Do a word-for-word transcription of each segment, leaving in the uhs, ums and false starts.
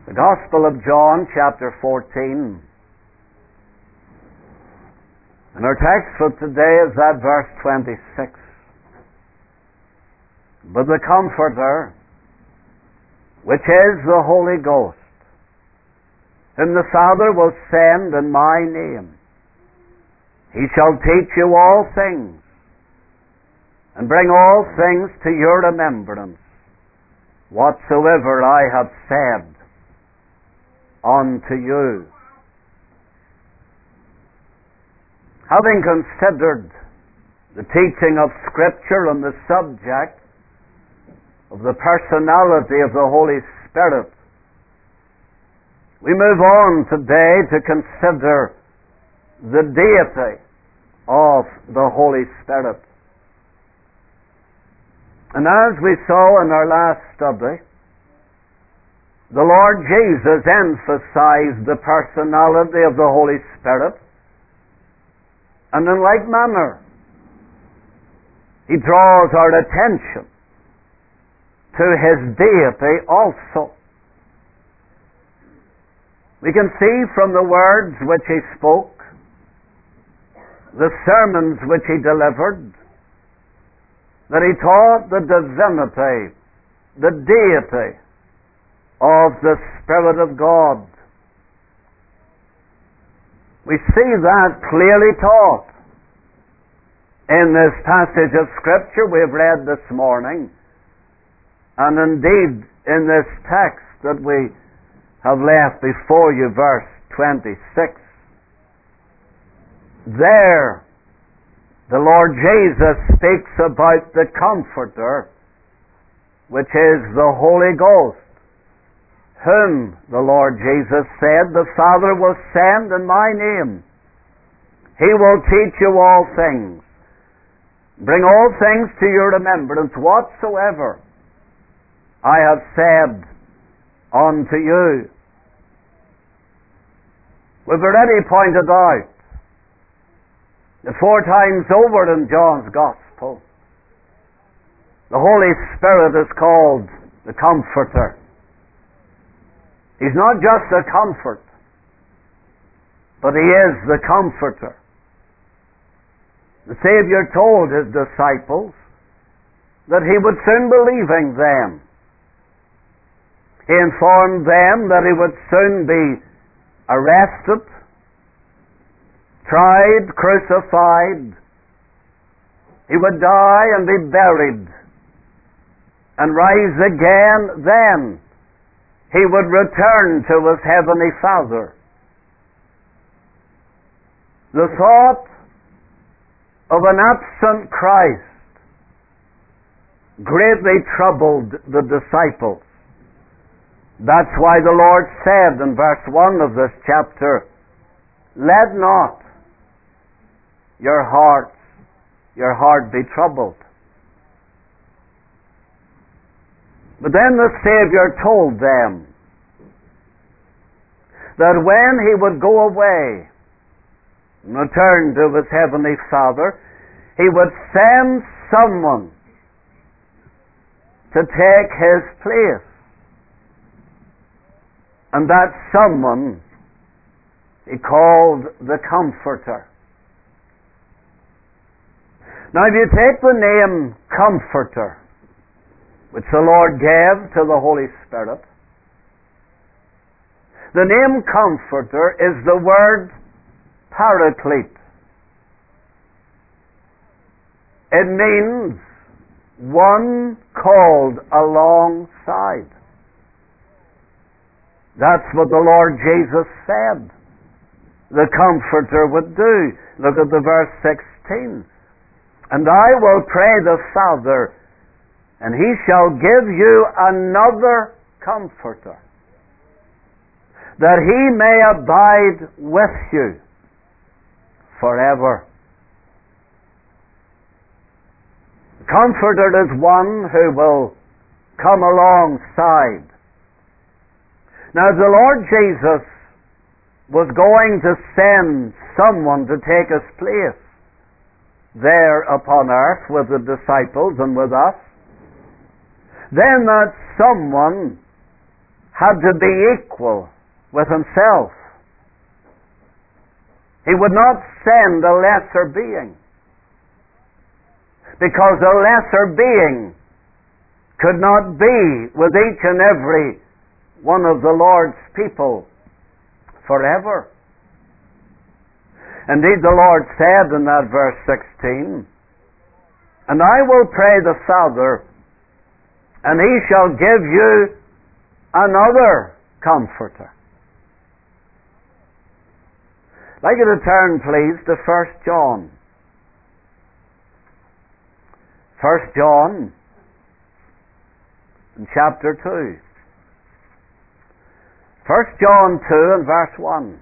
The Gospel of John, chapter fourteen. And our text for today is that verse twenty-six. But the Comforter, which is the Holy Ghost, whom the Father will send in my name, he shall teach you all things, and bring all things to your remembrance, whatsoever I have said unto you. Having considered the teaching of Scripture on the subject of the personality of the Holy Spirit, we move on today to consider the deity of the Holy Spirit. And as we saw in our last study, the Lord Jesus emphasized the personality of the Holy Spirit, and in like manner, he draws our attention to his deity also. We can see from the words which he spoke, the sermons which he delivered, that he taught the divinity, the deity of the Spirit of God. We see that clearly taught in this passage of Scripture we have read this morning, and indeed in this text that we have left before you, verse twenty-six. There, the Lord Jesus speaks about the Comforter, which is the Holy Ghost, whom the Lord Jesus said, the Father will send in my name. He will teach you all things, bring all things to your remembrance, whatsoever I have said unto you. We've already pointed out that four times over in John's Gospel, the Holy Spirit is called the Comforter. He's not just a comfort, but he is the Comforter. The Savior told his disciples that he would soon be leaving them. He informed them that he would soon be arrested, tried, crucified. He would die and be buried and rise again. Then he would return to his heavenly Father. The thought of an absent Christ greatly troubled the disciples. That's why the Lord said in verse one of this chapter, let not your hearts, your heart be troubled. But then the Savior told them that when he would go away and return to his heavenly Father, he would send someone to take his place. And that someone he called the Comforter. Now if you take the name Comforter, which the Lord gave to the Holy Spirit, the name Comforter is the word Paraclete. It means one called alongside. That's what the Lord Jesus said the Comforter would do. Look at the verse sixteen. And I will pray the Father, and he shall give you another Comforter, that he may abide with you forever. The Comforter is one who will come alongside. Now, the Lord Jesus was going to send someone to take his place there upon earth with the disciples and with us. Then that someone had to be equal with himself. He would not send a lesser being, because a lesser being could not be with each and every one of the Lord's people forever. Indeed, the Lord said in that verse sixteen, "And I will pray the Father, and he shall give you another Comforter." I'd like you to turn, please, to First John. First John, in chapter two. First John two and verse one.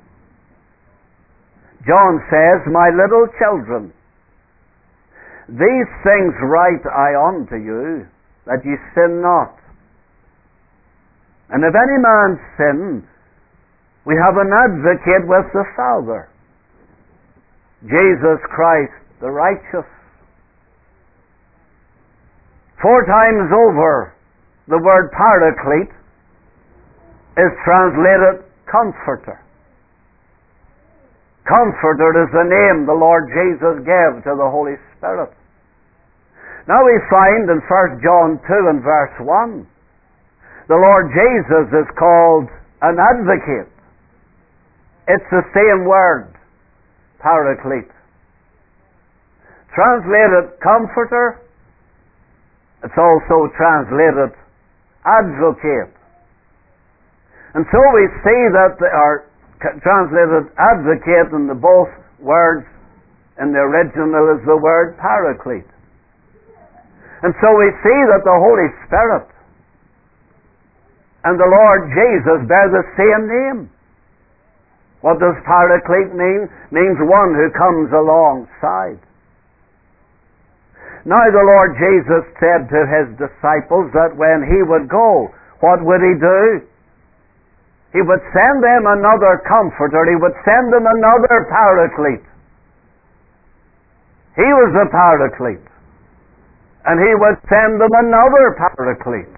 John says, "My little children, these things write I unto you, that ye sin not. And if any man sin, we have an advocate with the Father, Jesus Christ the righteous." Four times over, the word Paraclete is translated Comforter. Comforter is the name the Lord Jesus gave to the Holy Spirit. Now we find in First John two and verse one, the Lord Jesus is called an advocate. It's the same word, Paraclete. Translated Comforter, it's also translated Advocate. And so we see that they are translated Advocate, and the both words in the original is the word Paraclete. And so we see that the Holy Spirit and the Lord Jesus bear the same name. What does Paraclete mean? It means one who comes alongside. Now the Lord Jesus said to his disciples that when he would go, what would he do? He would send them another Comforter. He would send them another Paraclete. He was the Paraclete. And he would send them another Paraclete.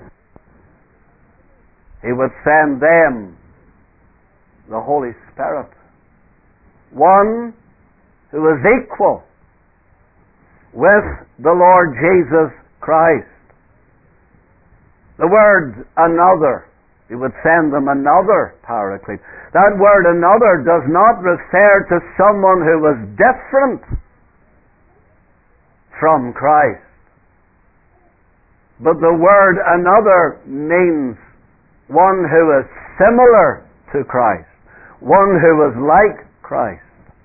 He would send them the Holy Spirit. One who is equal with the Lord Jesus Christ. The word another, he would send them another Paraclete. That word another does not refer to someone who was different from Christ. But the word another means one who is similar to Christ, one who is like Christ.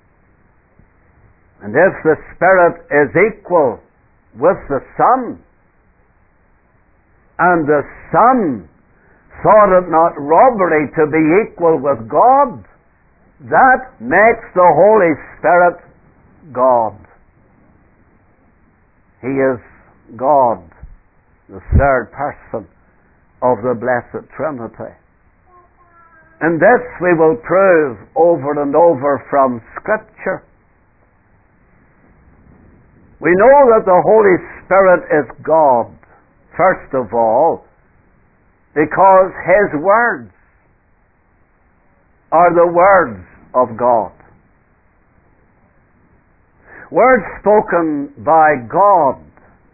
And if the Spirit is equal with the Son, and the Son thought it not robbery to be equal with God, that makes the Holy Spirit God. He is God, the third person of the Blessed Trinity. And this we will prove over and over from Scripture. We know that the Holy Spirit is God, first of all, because His words are the words of God. Words spoken by God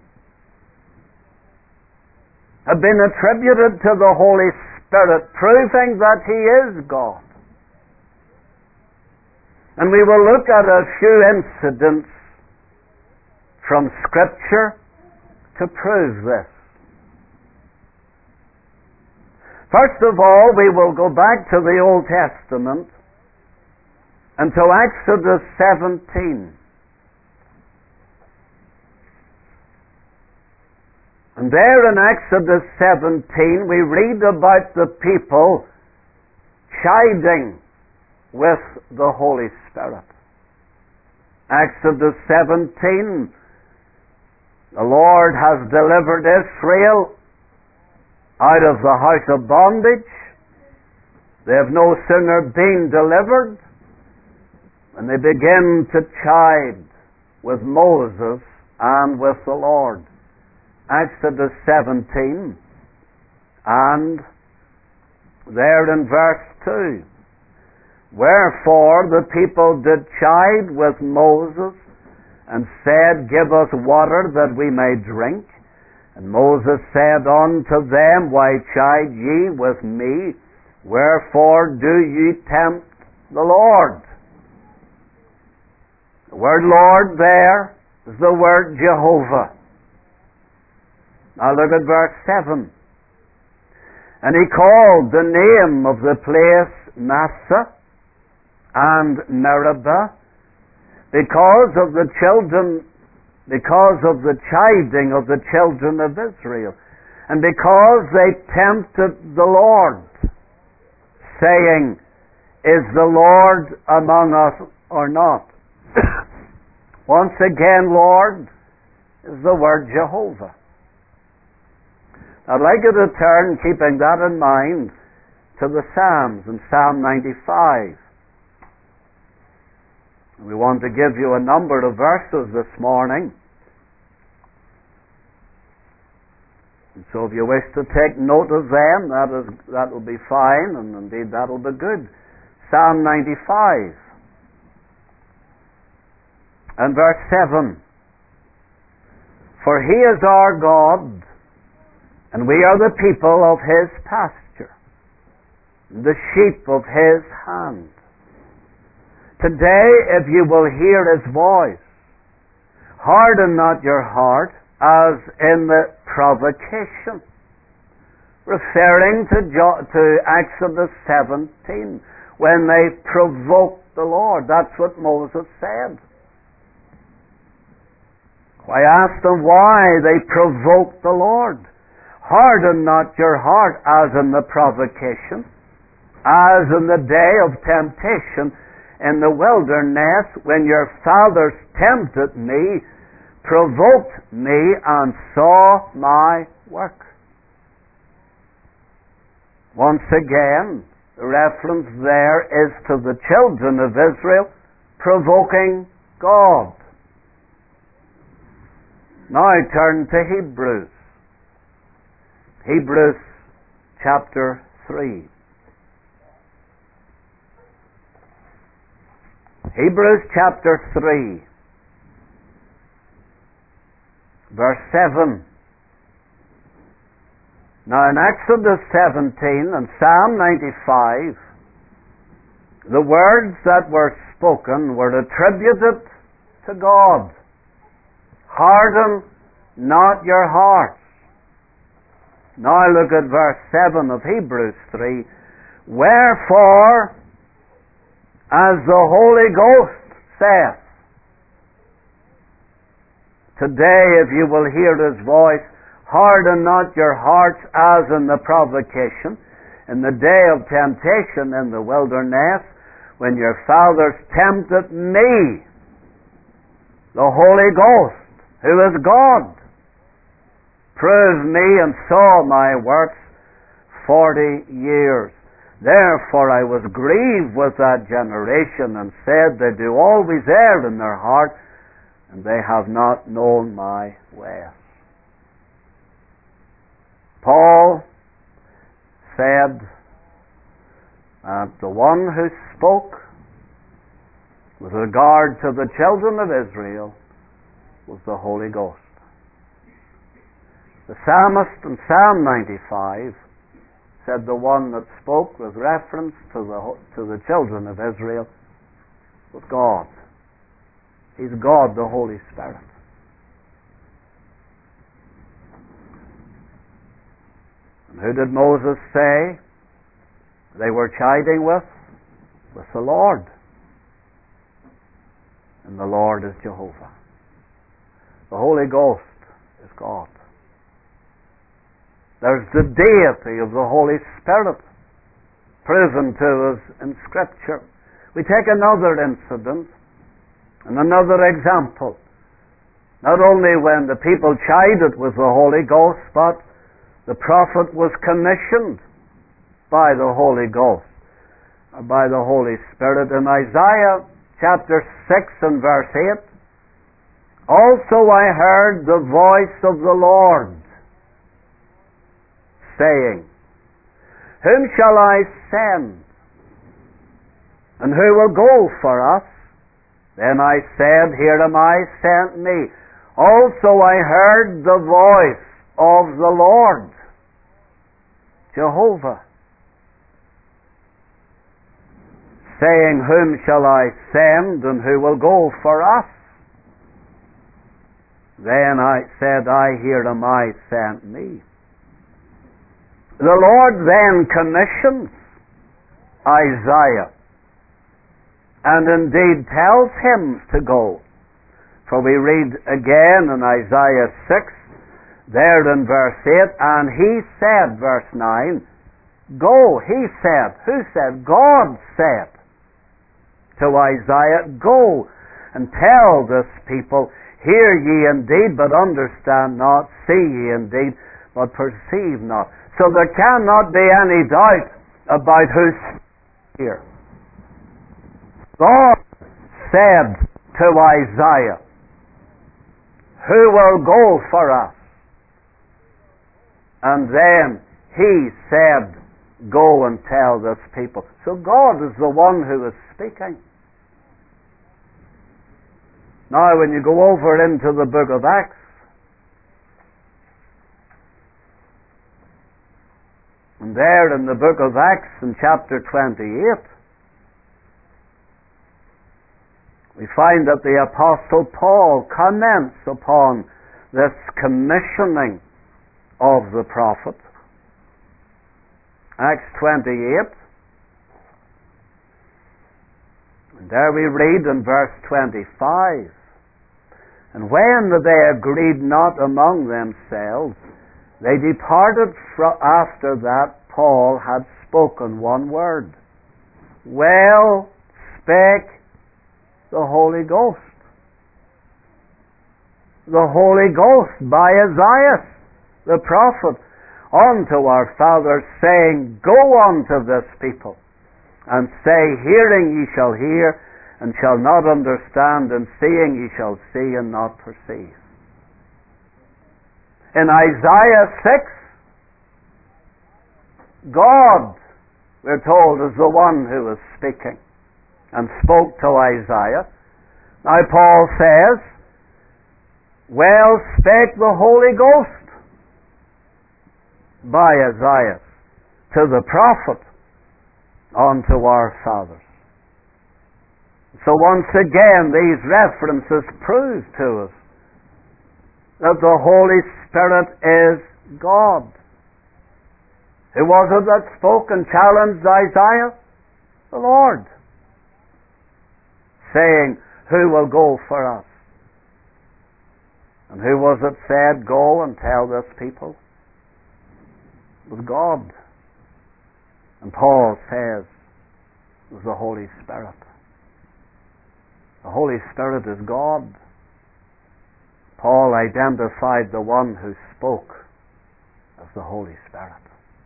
have been attributed to the Holy Spirit, proving that He is God. And we will look at a few incidents from Scripture to prove this. First of all, we will go back to the Old Testament and to Exodus seventeen. And there in Exodus seventeen we read about the people chiding with the Holy Spirit. Exodus seventeen, the Lord has delivered Israel out of the house of bondage. They have no sooner been delivered and they begin to chide with Moses and with the Lord. Exodus seventeen and there in verse two. Wherefore the people did chide with Moses, and said, Give us water that we may drink. And Moses said unto them, Why chide ye with me? Wherefore do ye tempt the Lord? The word Lord there is the word Jehovah. Now look at verse seven. And he called the name of the place Massah and Meribah, because of the children, because of the chiding of the children of Israel, and because they tempted the Lord, saying, Is the Lord among us or not? Once again, Lord is the word Jehovah. I'd like you to turn, keeping that in mind, to the Psalms in Psalm ninety-five. We want to give you a number of verses this morning. And so if you wish to take note of them, that is, that will be fine, and indeed that will be good. Psalm ninety-five and verse seven. For he is our God, and we are the people of his pasture, the sheep of his hand. Today, if you will hear his voice, harden not your heart as in the provocation. Referring to, jo- to Exodus seventeen, when they provoked the Lord. That's what Moses said. I asked them why they provoked the Lord. Harden not your heart as in the provocation, as in the day of temptation in the wilderness, when your fathers tempted me, provoked me, and saw my work. Once again, the reference there is to the children of Israel provoking God. Now I turn to Hebrews. Hebrews chapter three. Hebrews chapter three, verse seven. Now in Exodus seventeen and Psalm ninety-five, the words that were spoken were attributed to God. Harden not your hearts. Now look at verse seven of Hebrews three. Wherefore, as the Holy Ghost saith, today if you will hear his voice, harden not your hearts as in the provocation, in the day of temptation in the wilderness, when your fathers tempted me, the Holy Ghost, who is God, proved me and saw my works forty years. Therefore I was grieved with that generation, and said, They do always err in their heart, and they have not known my ways. Paul said that the one who spoke with regard to the children of Israel was the Holy Ghost. The psalmist in Psalm ninety-five said the one that spoke with reference to the, to the children of Israel was God. He's God, the Holy Spirit. And who did Moses say they were chiding with? With the Lord. And the Lord is Jehovah. The Holy Ghost is God. There's the deity of the Holy Spirit proven to us in Scripture. We take another incident and another example. Not only when the people chided with the Holy Ghost, but the prophet was commissioned by the Holy Ghost, or by the Holy Spirit. In Isaiah chapter six and verse eight, also I heard the voice of the Lord saying, whom shall I send? And who will go for us? Then I said, Here am I, send me. Also I heard the voice of the Lord, Jehovah, saying, Whom shall I send, and who will go for us? Then I said, I, Here am I, send me. The Lord then commissions Isaiah, and indeed tells him to go. For we read again in Isaiah six, there in verse eight, and he said, verse nine, Go, he said. Who said? God said to Isaiah, Go and tell this people, Hear ye indeed, but understand not, see ye indeed, but perceive not. So there cannot be any doubt about who's here. God said to Isaiah, Who will go for us? And then he said, Go and tell this people. So God is the one who is speaking. Now when you go over into the book of Acts, and there in the book of Acts in chapter twenty-eight, we find that the Apostle Paul comments upon this commissioning of the prophet. Acts twenty-eight, and there we read in verse twenty-five, And when they agreed not among themselves, they departed fro- after that Paul had spoken one word. Well spake the Holy Ghost. The Holy Ghost by Isaiah, the prophet, unto our fathers, saying, Go unto this people, and say, Hearing ye shall hear, and shall not understand, and seeing ye shall see, and not perceive. In Isaiah six, God, we're told, is the one who is speaking, and spoke to Isaiah. Now Paul says, Well spake the Holy Ghost by Isaiah to the prophet unto our fathers. So once again these references prove to us that the Holy Spirit is God. Who was it that spoke and challenged Isaiah? The Lord, saying, Who will go for us? And who was it said, Go and tell this people? It was God. And Paul says it was the Holy Spirit. The Holy Spirit is God. Paul identified the one who spoke as the Holy Spirit.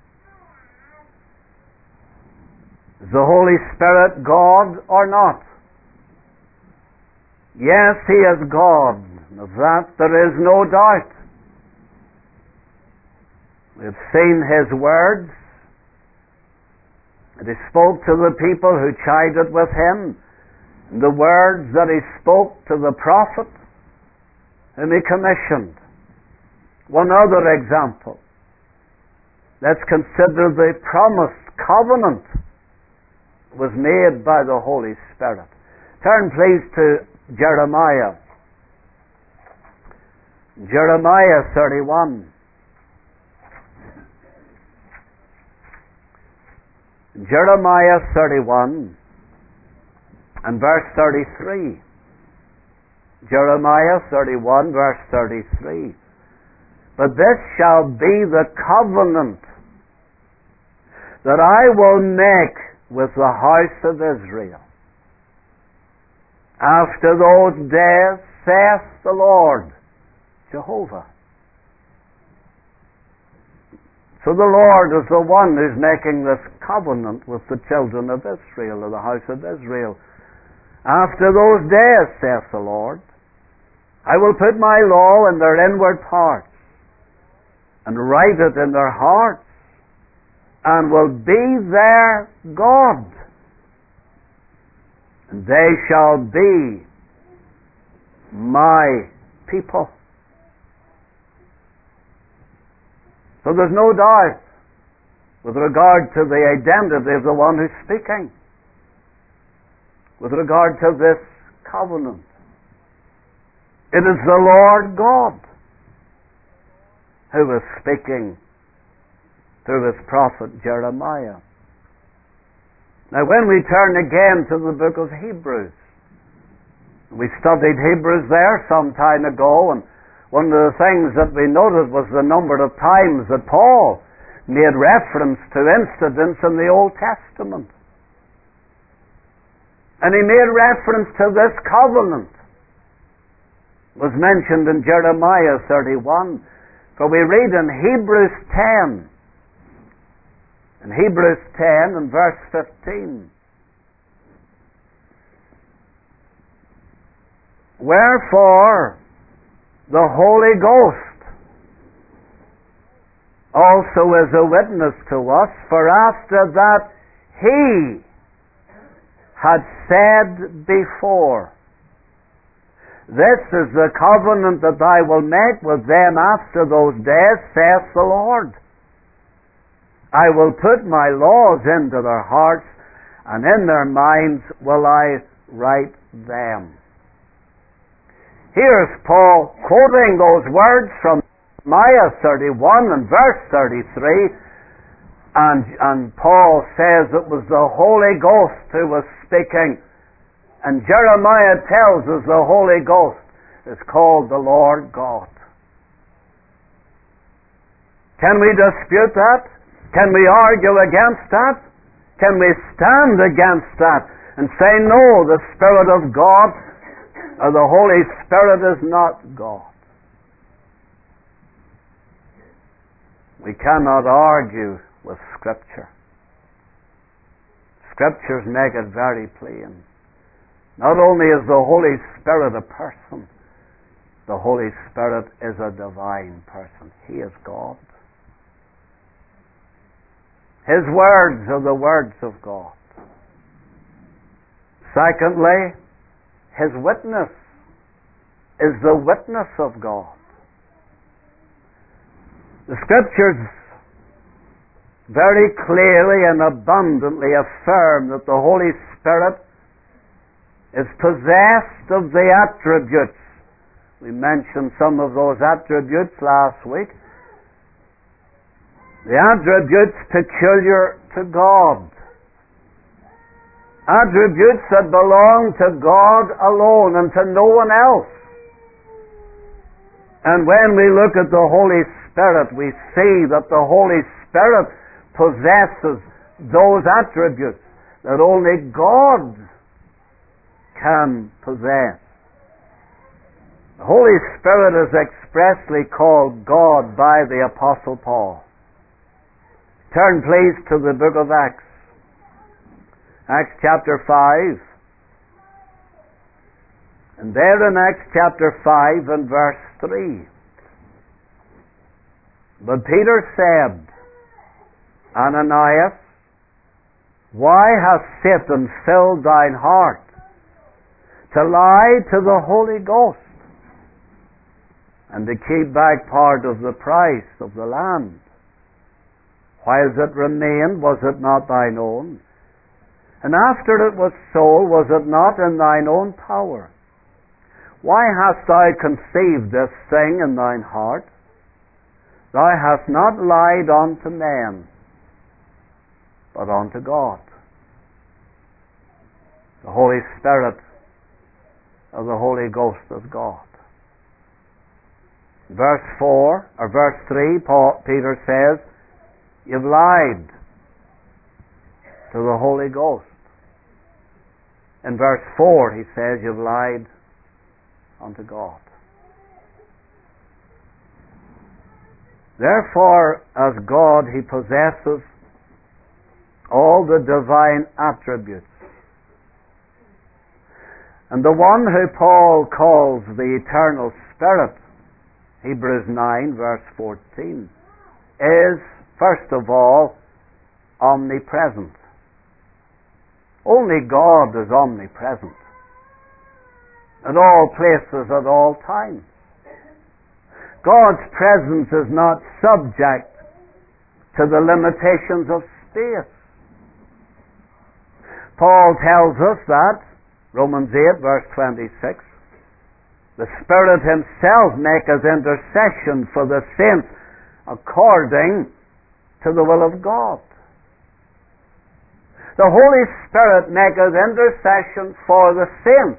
Is the Holy Spirit God or not? Yes, He is God. Of that there is no doubt. We have seen His words, and He spoke to the people who chided with Him, and the words that He spoke to the prophet whom He commissioned. One other example. Let's consider the promised covenant was made by the Holy Spirit. Turn please to Jeremiah. Jeremiah thirty-one. Jeremiah thirty-one and verse thirty-three. Jeremiah thirty-one verse thirty-three. But this shall be the covenant that I will make with the house of Israel. After those days, saith the Lord, Jehovah. So the Lord is the one who's making this covenant with the children of Israel, or the house of Israel. After those days, saith the Lord, I will put my law in their inward parts, and write it in their hearts, and will be their God, and they shall be my people. So there's no doubt with regard to the identity of the one who's speaking, with regard to this covenant. It is the Lord God who is speaking through his prophet Jeremiah. Now when we turn again to the book of Hebrews, we studied Hebrews there some time ago, and one of the things that we noted was the number of times that Paul made reference to incidents in the Old Testament. And he made reference to this covenant. It was mentioned in Jeremiah thirty-one. For we read in Hebrews ten, in Hebrews ten and verse fifteen, wherefore the Holy Ghost also is a witness to us, for after that he had said before, this is the covenant that I will make with them after those days, saith the Lord. I will put my laws into their hearts, and in their minds will I write them. Here's Paul quoting those words from Jeremiah thirty-one and verse thirty-three, and, and Paul says it was the Holy Ghost who was speaking, and Jeremiah tells us the Holy Ghost is called the Lord God. Can we dispute that? Can we argue against that? Can we stand against that and say, no, the Spirit of God or the Holy Spirit is not God? We cannot argue with Scripture. Scriptures make it very plain. Not only is the Holy Spirit a person, the Holy Spirit is a divine person. He is God. His words are the words of God. Secondly, his witness is the witness of God. The Scriptures very clearly and abundantly affirm that the Holy Spirit is possessed of the attributes. We mentioned some of those attributes last week. The attributes peculiar to God. Attributes that belong to God alone and to no one else. And when we look at the Holy Spirit, we see that the Holy Spirit possesses those attributes that only God can possess. The Holy Spirit is expressly called God by the Apostle Paul. Turn please to the book of Acts. Acts chapter five. And there in Acts chapter five and verse three. But Peter said, Ananias, why hath Satan filled thine heart to lie to the Holy Ghost and to keep back part of the price of the land? Whiles it remained, was it not thine own? And after it was sold, was it not in thine own power? Why hast thou conceived this thing in thine heart? Thou hast not lied unto men, but unto God. The Holy Spirit of the Holy Ghost is God. Verse four, or verse three, Paul, Peter says, you've lied to the Holy Ghost. In verse four, he says, you've lied unto God. Therefore, as God, he possesses all the divine attributes. And the one who Paul calls the eternal Spirit, Hebrews nine, verse fourteen, is, first of all, omnipresent. Only God is omnipresent at all places, at all times. God's presence is not subject to the limitations of space. Paul tells us that, Romans eight, verse twenty-six, the Spirit Himself maketh intercession for the saints according to the will of God. The Holy Spirit maketh intercession for the saints.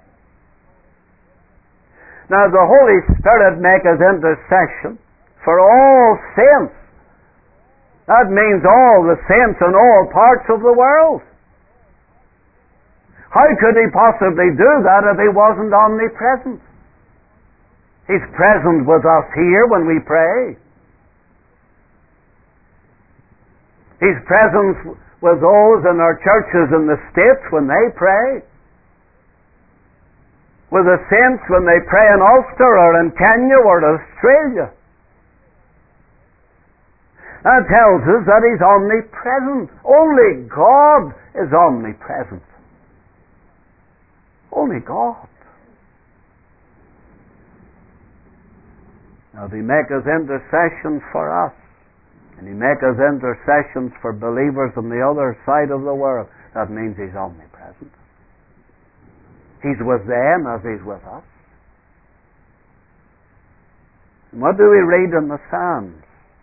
Now the Holy Spirit maketh intercession for all saints. That means all the saints in all parts of the world. How could He possibly do that if He wasn't omnipresent? He's present with us here when we pray. He's present with those in our churches in the States when they pray. With the saints when they pray in Ulster or in Kenya or Australia. That tells us that He's omnipresent. Only God is omnipresent. Only God. Now, if He maketh intercession for us, and He maketh intercessions for believers on the other side of the world, that means He's omnipresent. He's with them as He's with us. And what do we read in the Psalms?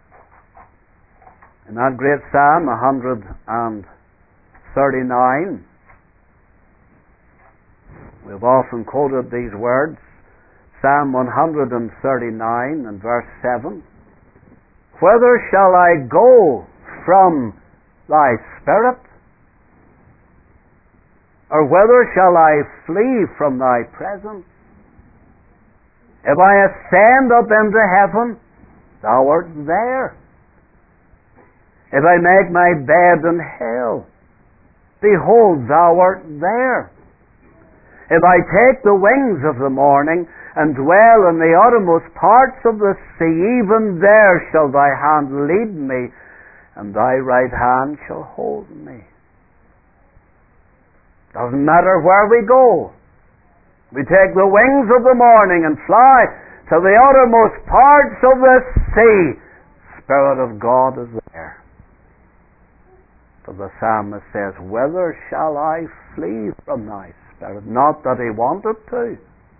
In that great Psalm, one thirty-nine, we've often quoted these words. Psalm one thirty-nine and verse seven. Whither shall I go from Thy Spirit? Or whither shall I flee from Thy presence? If I ascend up into heaven, Thou art there. If I make my bed in hell, behold, Thou art there. If I take the wings of the morning and dwell in the uttermost parts of the sea, even there shall Thy hand lead me, and Thy right hand shall hold me. Doesn't matter where we go. We take the wings of the morning and fly to the uttermost parts of the sea. Spirit of God is there. For the psalmist says, whither shall I flee from Thy Spirit? Not that he wanted to,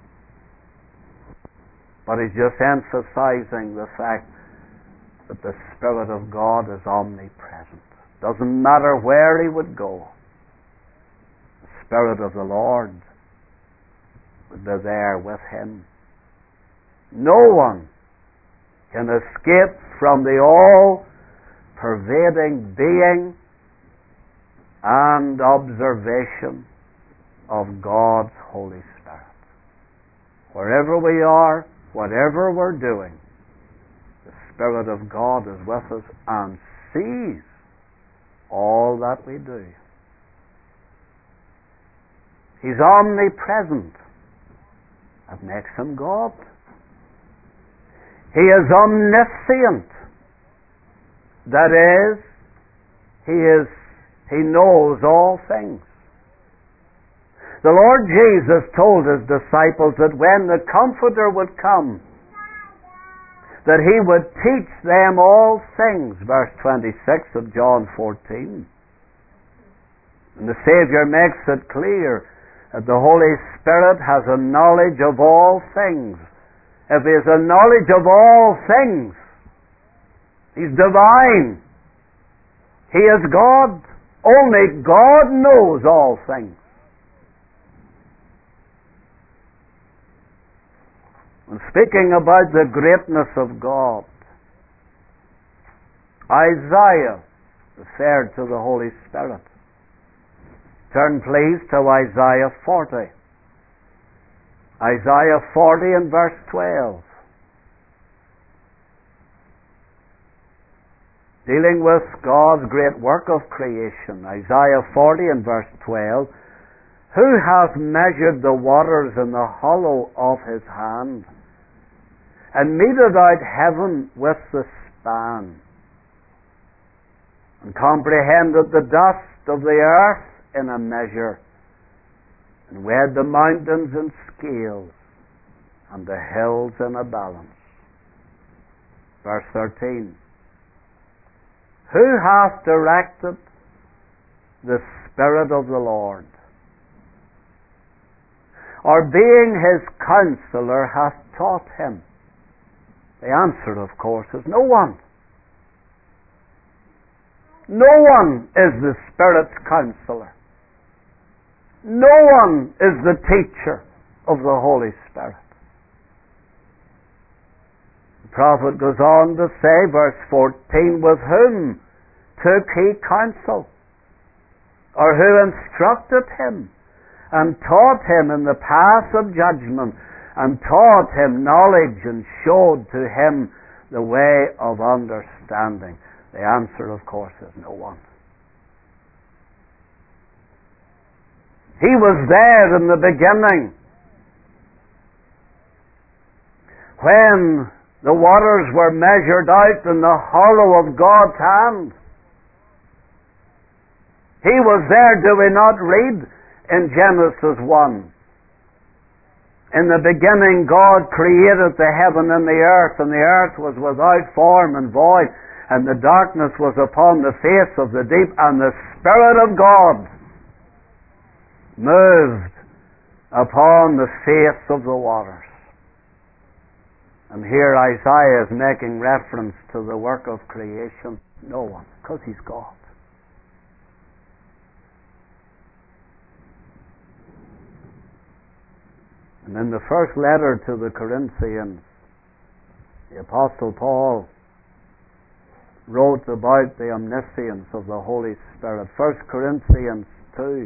but he's just emphasizing the fact that the Spirit of God is omnipresent. Doesn't matter where he would go. The Spirit of the Lord would be there with him. No one can escape from the all-pervading being and observation of God's Holy Spirit. Wherever we are, whatever we're doing, the Spirit of God is with us and sees all that we do. He's omnipresent. That makes Him God. He is omniscient. That is, He is He knows all things. The Lord Jesus told His disciples that when the Comforter would come, that He would teach them all things, verse twenty-six of John fourteen. And the Savior makes it clear that the Holy Spirit has a knowledge of all things. If He has a knowledge of all things, He's divine. He is God. Only God knows all things. When speaking about the greatness of God, Isaiah referred to the Holy Spirit. Turn please to Isaiah forty. Isaiah forty and verse twelve. Dealing with God's great work of creation. Isaiah forty and verse twelve. Who hath measured the waters in the hollow of His hand, and meted out heaven with the span? and comprehended the dust of the earth in a measure, and weighed the mountains in scales, and the hills in a balance. Verse thirteen. Who hath directed the Spirit of the Lord? Or being his counselor hath taught him? The answer, of course, is no one. No one is the Spirit's counselor. No one is the teacher of the Holy Spirit. The prophet goes on to say, verse fourteen, with whom took he counsel? Or who instructed him, and taught him in the path of judgment, and taught him knowledge, and showed to him the way of understanding? The answer, of course, is no one. He was there in the beginning, when the waters were measured out in the hollow of God's hand. He was there, do we not read in Genesis one? In the beginning God created the heaven and the earth, and the earth was without form and void, and the darkness was upon the face of the deep, and the Spirit of God moved upon the face of the waters. And here Isaiah is making reference to the work of creation. No one, because he's God. And in the first letter to the Corinthians, the Apostle Paul wrote about the omniscience of the Holy Spirit. First Corinthians two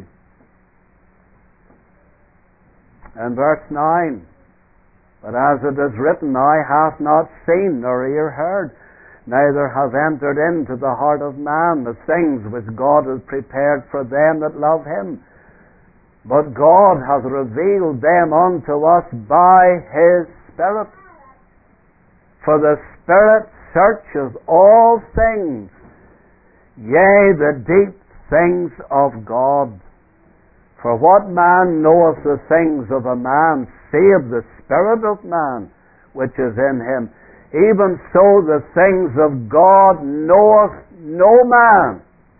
and verse nine. But as it is written, eye hath not seen, nor ear heard, neither have entered into the heart of man the things which God has prepared for them that love him. But God hath revealed them unto us by his Spirit. For the Spirit searcheth all things, yea, the deep things of God. For what man knoweth the things of a man, save the Spirit of man which is in him? Even so the things of God knoweth no man.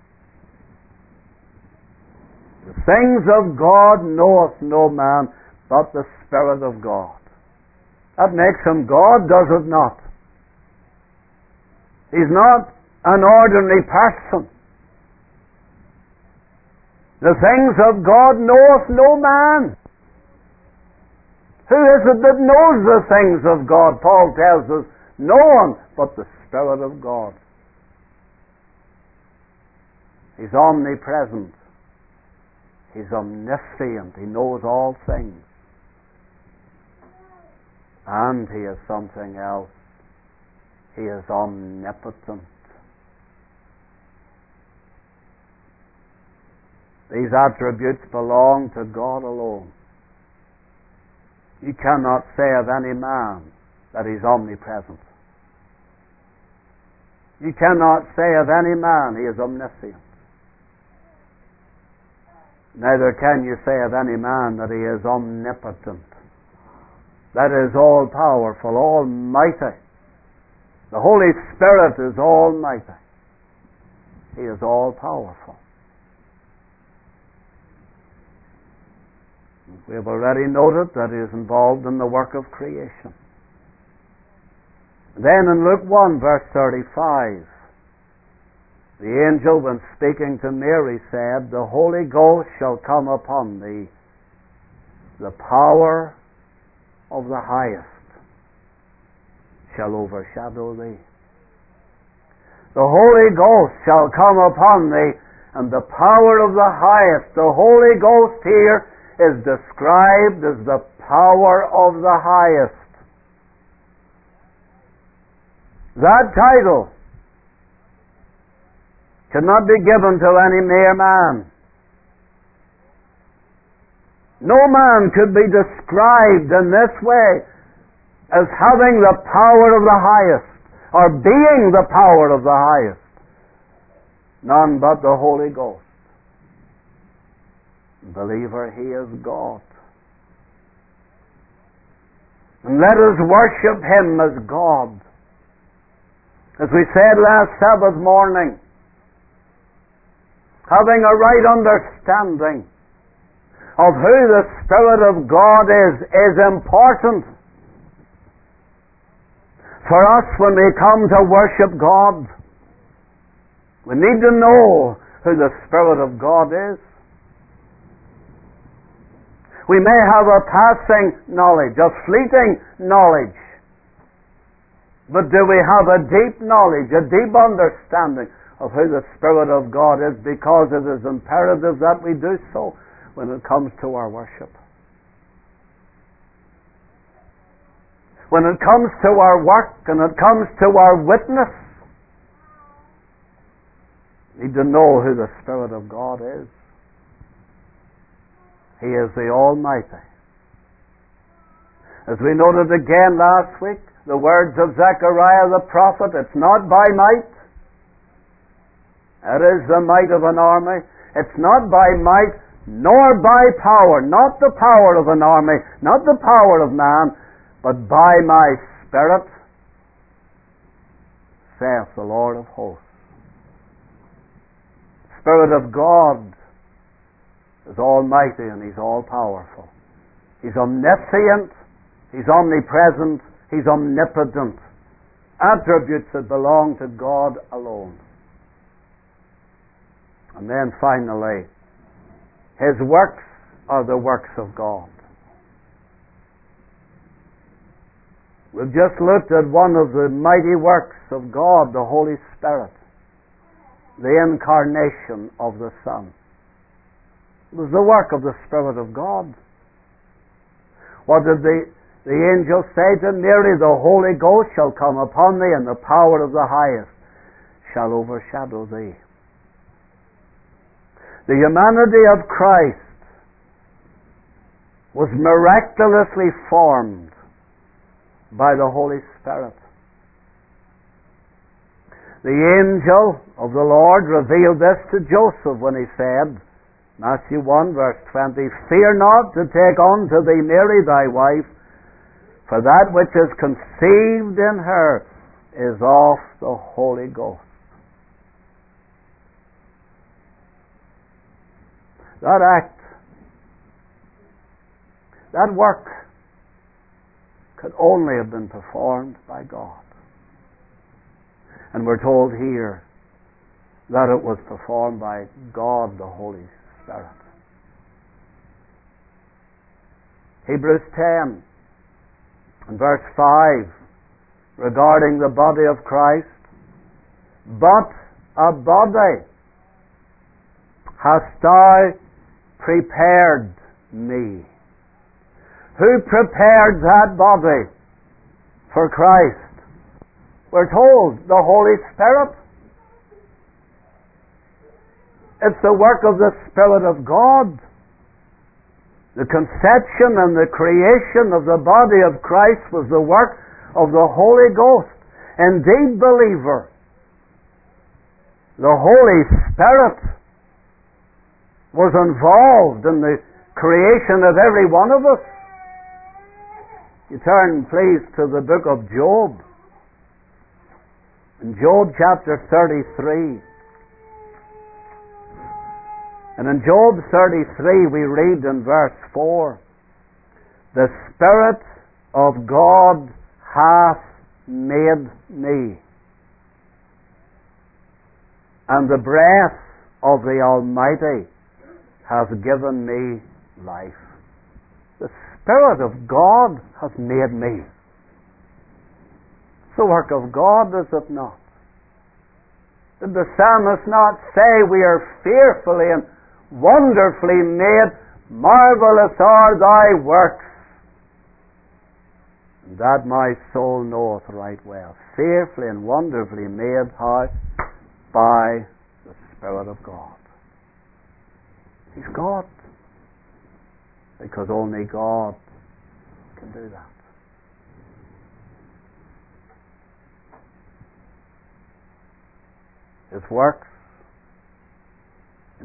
The things of God knoweth no man, but the Spirit of God. That makes him God, does it not? He's not an ordinary person. The things of God knoweth no man. Who is it that knows the things of God? Paul tells us, no one but the Spirit of God. He's omnipresent. He's omniscient. He knows all things. And he is something else. He is omnipotent. These attributes belong to God alone. You cannot say of any man that he's omnipresent. You cannot say of any man he is omniscient. Neither can you say of any man that he is omnipotent. That is all-powerful, almighty. The Holy Spirit is almighty. He is all-powerful. We have already noted that he is involved in the work of creation. Then in Luke one, verse thirty-five, the angel, when speaking to Mary, said, the Holy Ghost shall come upon thee, the power of the highest shall overshadow thee. The Holy Ghost shall come upon thee, and the power of the highest. The Holy Ghost here is described as the power of the highest. That title cannot be given to any mere man. No man could be described in this way as having the power of the highest, or being the power of the highest. None but the Holy Ghost. Believer, He is God. And let us worship Him as God. As we said last Sabbath morning, having a right understanding of who the Spirit of God is, is important for us when we come to worship God. We need to know who the Spirit of God is. We may have a passing knowledge, a fleeting knowledge, but do we have a deep knowledge, a deep understanding of who the Spirit of God is? Because it is imperative that we do so when it comes to our worship. When it comes to our work and it comes to our witness, we need to know who the Spirit of God is. He is the Almighty. As we noted again last week, the words of Zechariah the prophet, it's not by might. It is the might of an army. It's not by might, nor by power, not the power of an army, not the power of man, but by my Spirit, saith the Lord of hosts. The Spirit of God is almighty and He's all-powerful. He's omniscient, He's omnipresent, He's omnipotent. Attributes that belong to God alone. And then finally, His works are the works of God. We've just looked at one of the mighty works of God, the Holy Spirit, the incarnation of the Son. It was the work of the Spirit of God. What did the, the angel say to Mary? The Holy Ghost shall come upon thee, and the power of the highest shall overshadow thee. The humanity of Christ was miraculously formed by the Holy Spirit. The angel of the Lord revealed this to Joseph when he said, Matthew one verse twenty, fear not to take unto thee Mary thy wife, for that which is conceived in her is of the Holy Ghost. That act, that work, could only have been performed by God. And we're told here that it was performed by God the Holy Spirit. Hebrews ten and verse five, regarding the body of Christ, but a body hast thou prepared me. Who prepared that body for Christ? We're told the Holy Spirit. It's the work of the Spirit of God. The conception and the creation of the body of Christ was the work of the Holy Ghost. Indeed, believer, the Holy Spirit was involved in the creation of every one of us. You turn, please, to the book of Job. In Job chapter thirty-three. And in Job thirty-three we read in verse four, the Spirit of God hath made me, and the breath of the Almighty hath given me life. The Spirit of God hath made me. It's the work of God, is it not? Did the psalmist not say we are fearfully and wonderfully made? Marvelous are thy works, and that my soul knoweth right well. Fearfully and wonderfully made, how? By the Spirit of God. He's God, because only God can do that. His works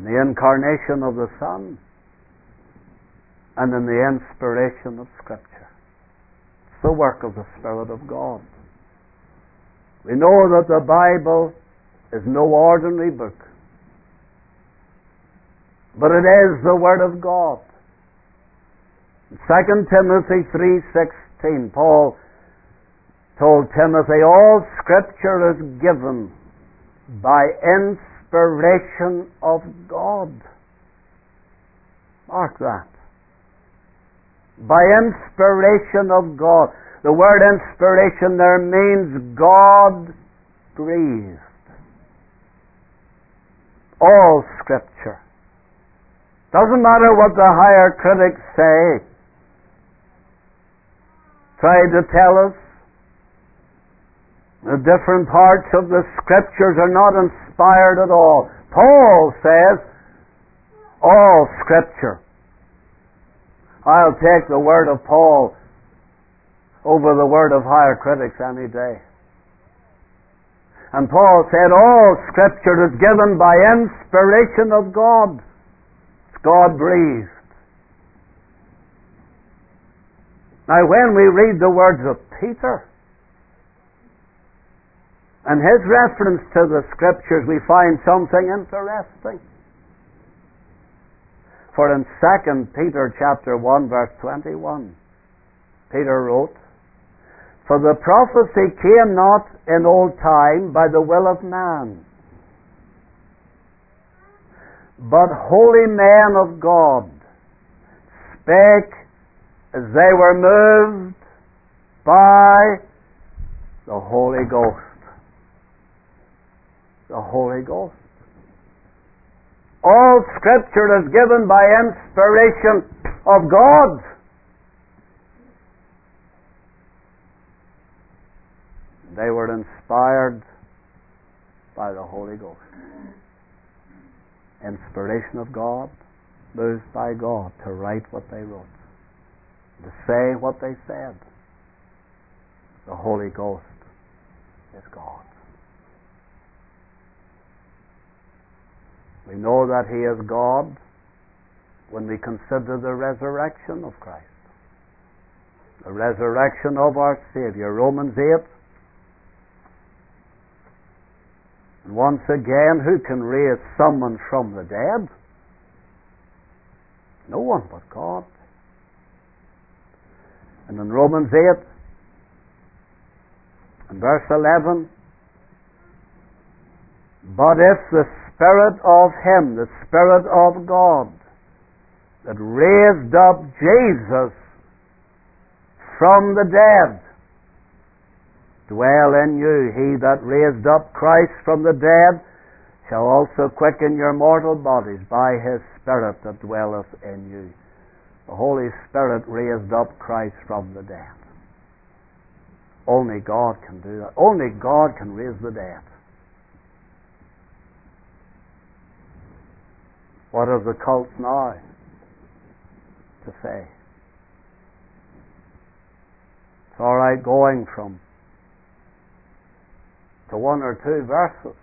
in the incarnation of the Son, and in the inspiration of Scripture. It's the work of the Spirit of God. We know that the Bible is no ordinary book, but it is the Word of God. In Second Timothy three sixteen, Paul told Timothy, all Scripture is given by inspiration of God. Mark that. By inspiration of God. The word inspiration there means God breathed. All Scripture. Doesn't matter what the higher critics say. Try to tell us the different parts of the Scriptures are not inspired at all. Paul says, all Scripture. I'll take the word of Paul over the word of higher critics any day. And Paul said, all Scripture is given by inspiration of God. It's God breathed. Now when we read the words of Peter, and his reference to the Scriptures, we find something interesting. For in Second Peter chapter one, verse twenty-one, Peter wrote, for the prophecy came not in old time by the will of man, but holy men of God spake as they were moved by the Holy Ghost. The Holy Ghost. All Scripture is given by inspiration of God. They were inspired by the Holy Ghost. Inspiration of God, moved by God to write what they wrote, to say what they said. The Holy Ghost is God. We know that He is God when we consider the resurrection of Christ. The resurrection of our Savior. Romans eight. And once again, who can raise someone from the dead? No one but God. And in Romans eight, and verse eleven, but if the Spirit of Him, the Spirit of God, that raised up Jesus from the dead, dwell in you, He that raised up Christ from the dead shall also quicken your mortal bodies by His Spirit that dwelleth in you. The Holy Spirit raised up Christ from the dead. Only God can do that. Only God can raise the dead. What are the cults now to say? It's all right going from to one or two verses,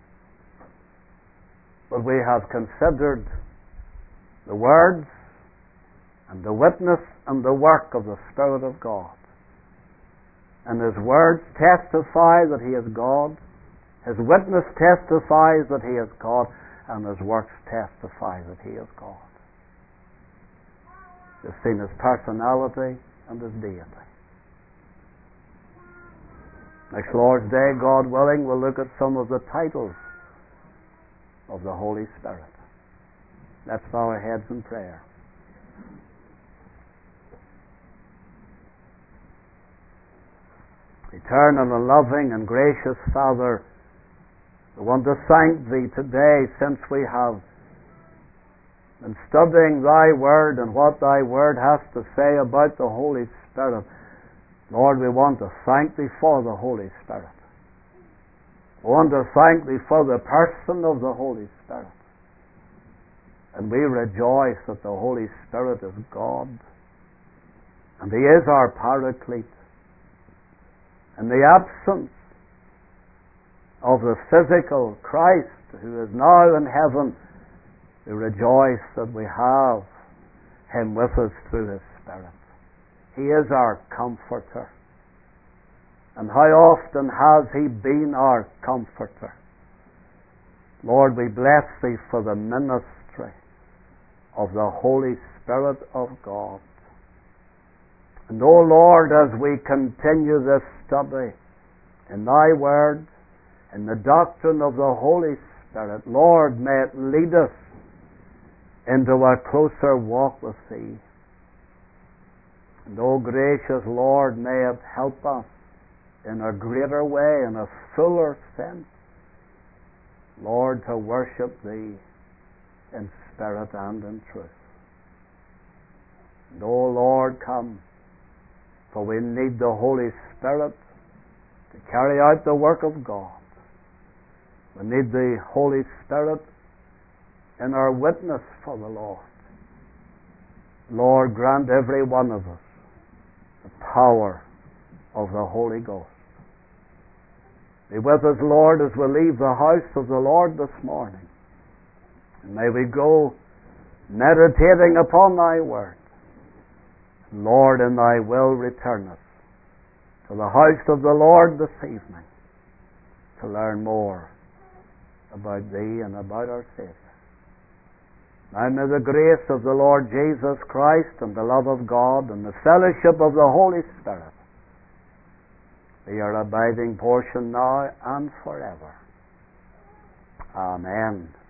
but we have considered the words and the witness and the work of the Spirit of God. And His words testify that He is God. His witness testifies that He is God. And His works testify that He is God. You've seen His personality and His deity. Next Lord's Day, God willing, we'll look at some of the titles of the Holy Spirit. Let's bow our heads in prayer. Eternal and loving and gracious Father, I want to thank Thee today, since we have been studying Thy Word and what Thy Word has to say about the Holy Spirit. Lord, we want to thank Thee for the Holy Spirit. We want to thank Thee for the person of the Holy Spirit. And we rejoice that the Holy Spirit is God. And He is our Paraclete. In the absence of the physical Christ, who is now in heaven, We rejoice that we have Him with us through His Spirit. He is our comforter. And how often has He been our comforter? Lord, we bless Thee for the ministry of the Holy Spirit of God. And, O Lord, as we continue this study in Thy Word, in the doctrine of the Holy Spirit, Lord, may it lead us into a closer walk with Thee. And, O gracious Lord, may it help us in a greater way, in a fuller sense, Lord, to worship Thee in spirit and in truth. And, O Lord, come, for we need the Holy Spirit to carry out the work of God. We need the Holy Spirit in our witness for the Lord. Lord, grant every one of us the power of the Holy Ghost. Be with us, Lord, as we leave the house of the Lord this morning. And may we go meditating upon Thy Word. Lord, in Thy will return us to the house of the Lord this evening to learn more about Thee and about our Savior. Now may the grace of the Lord Jesus Christ and the love of God and the fellowship of the Holy Spirit be our abiding portion now and forever. Amen.